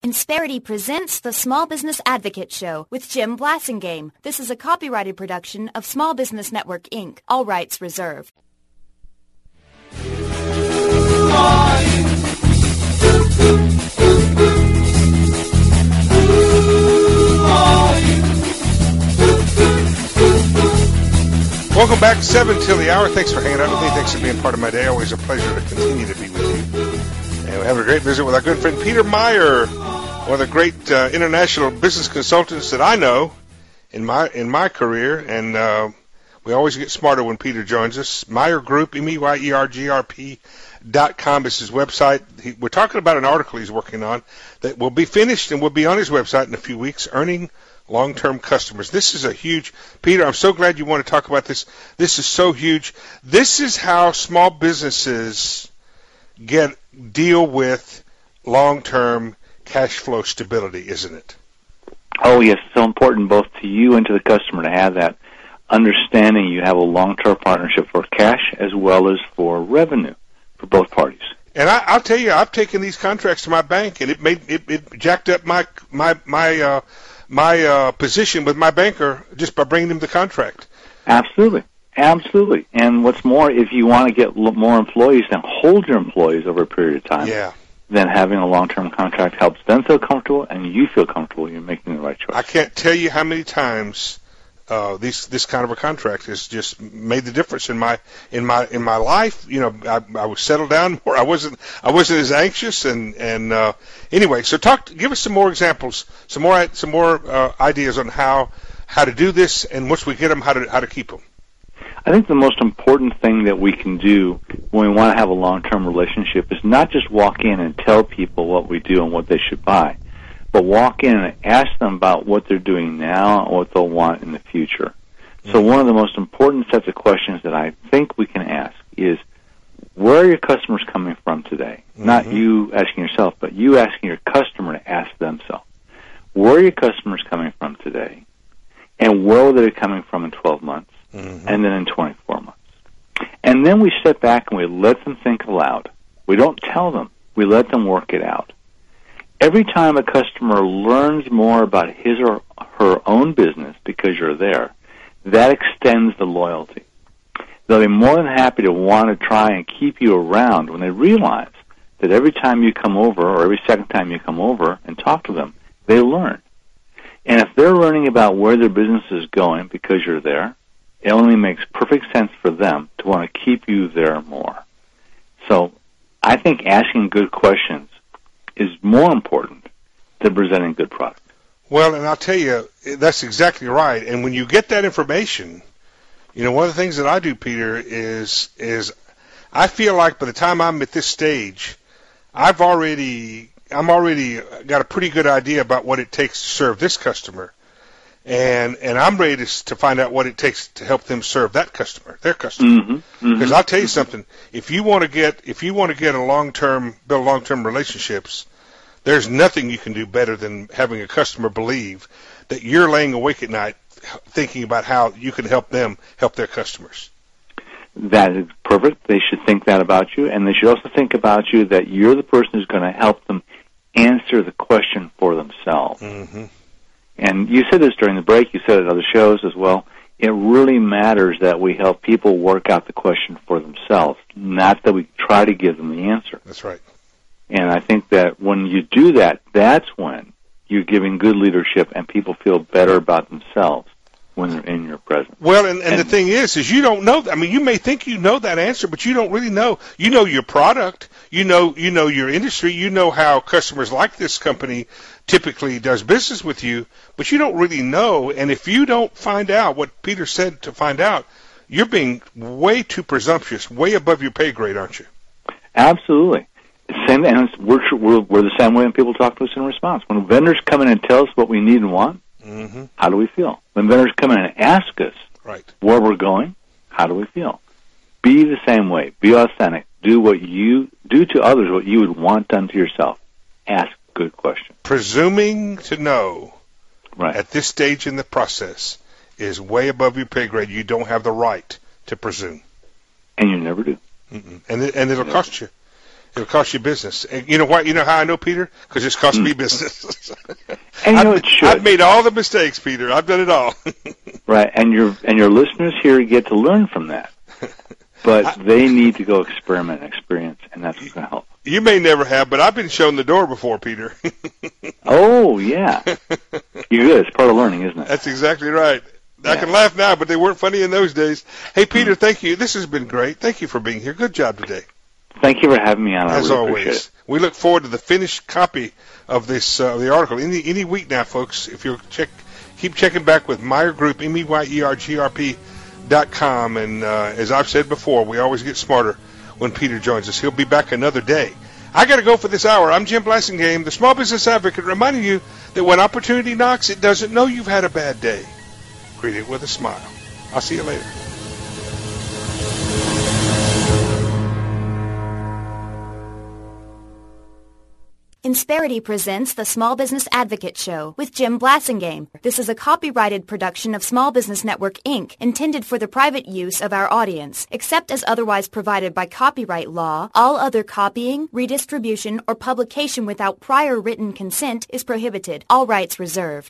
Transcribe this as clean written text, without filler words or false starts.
Insperity presents the Small Business Advocate Show with Jim Blasingame. This is a copyrighted production of Small Business Network, Inc. All rights reserved. Welcome back, 7 till the hour. Thanks for hanging out with me. Thanks for being part of my day. Always a pleasure to continue to be with you. And we're having a great visit with our good friend Peter Meyer, one of the great international business consultants that I know in my career. And we always get smarter when Peter joins us. Meyer Group, MEYERGRP.com is his website. We're talking about an article he's working on that will be finished and will be on his website in a few weeks, Earning Long-Term Customers. This is a huge, Peter, I'm so glad you want to talk about this. This is so huge. This is how small businesses deal with long-term cash flow stability, isn't it? Oh, yes. It's so important both to you and to the customer to have that understanding you have a long-term partnership for cash as well as for revenue for both parties. And I'll tell you, I've taken these contracts to my bank, and it jacked up my position with my banker just by bringing him the contract. Absolutely. Absolutely. And what's more, if you want to get more employees, then hold your employees over a period of time. Yeah. Then having a long-term contract helps them feel comfortable and you feel comfortable you're making the right choice. I can't tell you how many times this kind of a contract has just made the difference in my life. You know, I was settled down more. I wasn't as anxious and anyway. So give us some more examples, some more ideas on how to do this, and once we get them, how to keep them. I think the most important thing that we can do when we want to have a long-term relationship is not just walk in and tell people what we do and what they should buy, but walk in and ask them about what they're doing now and what they'll want in the future. Mm-hmm. So one of the most important sets of questions that I think we can ask is, where are your customers coming from today? Mm-hmm. Not you asking yourself, but you asking your customer to ask themselves. Where are your customers coming from today? And where are they coming from in 12 months? Mm-hmm. And then in 24 months. And then we step back and we let them think aloud. We don't tell them. We let them work it out. Every time a customer learns more about his or her own business because you're there, that extends the loyalty. They'll be more than happy to want to try and keep you around when they realize that every time you come over or every second time you come over and talk to them, they learn. And if they're learning about where their business is going because you're there, it only makes perfect sense for them to want to keep you there more. So I think asking good questions is more important than presenting good product. Well, and I'll tell you, that's exactly right. And when you get that information, you know, one of the things that I do, Peter, is I feel like by the time I'm at this stage, I'm already got a pretty good idea about what it takes to serve this customer. And I'm ready to find out what it takes to help them serve that customer, their customer. Because mm-hmm. I'll tell you something: if you want to get build long-term relationships, there's nothing you can do better than having a customer believe that you're laying awake at night thinking about how you can help them help their customers. That is perfect. They should think that about you, and they should also think about you that you're the person who's going to help them answer the question for themselves. Mm-hmm. And you said this during the break. You said it at other shows as well. It really matters that we help people work out the question for themselves, not that we try to give them the answer. That's right. And I think that when you do that, that's when you're giving good leadership and people feel better about themselves when they're in your presence. Well, and the thing is you don't know. I mean, you may think you know that answer, but you don't really know. You know your product. You know your industry. You know how customers like this company typically does business with you, but you don't really know. And if you don't find out what Peter said to find out, you're being way too presumptuous, way above your pay grade, aren't you? Absolutely. Same, and we're the same way when people talk to us in response. When vendors come in and tell us what we need and want, mm-hmm. How do we feel? When vendors come in and ask us where we're going, how do we feel? Be the same way. Be authentic. Do to others what you would want done to yourself. Ask good questions. Presuming to know at this stage in the process is way above your pay grade. You don't have the right to presume. And you never do. Mm-mm. And it'll cost you. It'll cost you business. And you know what? You know how I know, Peter? Because it's cost me business. And it should. I've made all the mistakes, Peter. I've done it all. Right, and your listeners here get to learn from that. But they need to go experiment and experience, and that's what's going to help. You may never have, but I've been shown the door before, Peter. Oh, yeah. You're good. It's part of learning, isn't it? That's exactly right. Yeah. I can laugh now, but they weren't funny in those days. Hey, Peter, thank you. This has been great. Thank you for being here. Good job today. Thank you for having me on. I As really always, appreciate it. we look forward to the finished copy of this the article any week now, folks. If you'll keep checking back with Meyer Group, MEYERGRP.com, and as I've said before, we always get smarter when Peter joins us. He'll be back another day. I got to go for this hour. I'm Jim Blassingame, the Small Business Advocate, reminding you that when opportunity knocks, it doesn't know you've had a bad day. Greet it with a smile. I'll see you later. Insperity presents the Small Business Advocate Show with Jim Blassingame. This is a copyrighted production of Small Business Network, Inc., intended for the private use of our audience. Except as otherwise provided by copyright law, all other copying, redistribution, or publication without prior written consent is prohibited. All rights reserved.